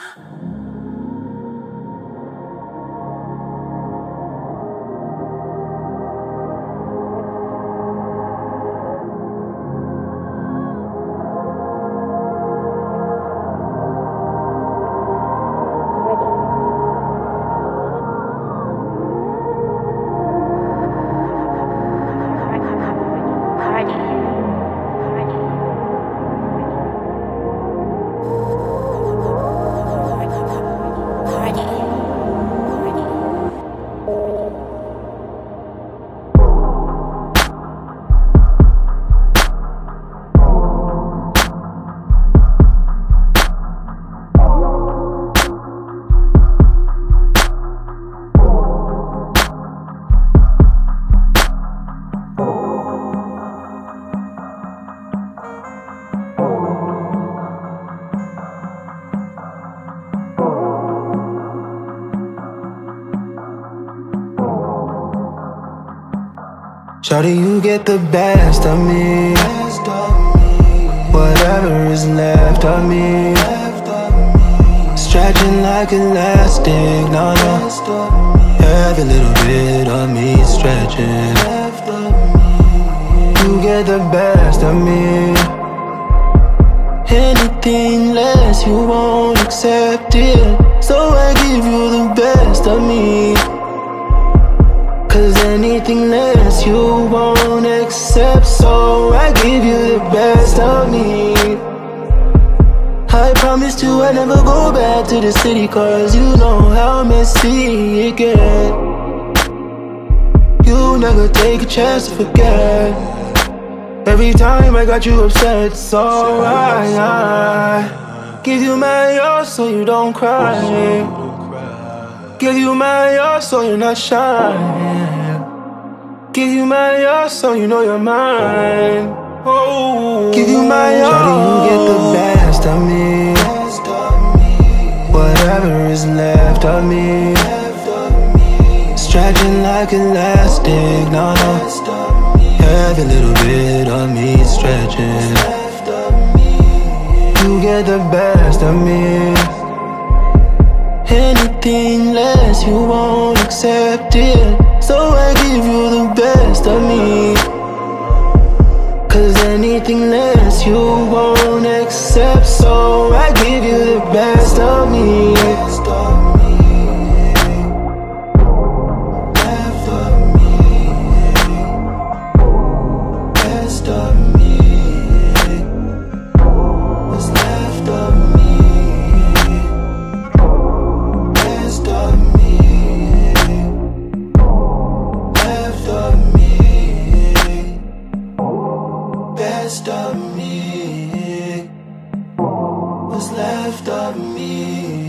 Shawty, you get the best of me. Whatever is left of me, stretching like elastic. No, every little bit of me stretching. You get the best of me. Anything less, you won't accept it. So I give you the best of me. Cause anything less you won't accept. So I give you the best of me. I promised you I'd never go back to the city, cause you know how messy it get. You never take a chance to forget. Every time I got you upset, so I give you my all so you don't cry. Give you my all so you're not shy. Give you my all so you know you're mine. Oh, give you my all. Shawty, you get the best of me. Whatever is left of me, stretching like elastic. No, every little bit of me stretching. You get the best of me. Anything less, you won't accept it. So I give you the best of me. Cause anything less, you won't accept. So I give you the best of me. Best of me. Left of me. Best of me. What's left of me. Best of me, what's left of me.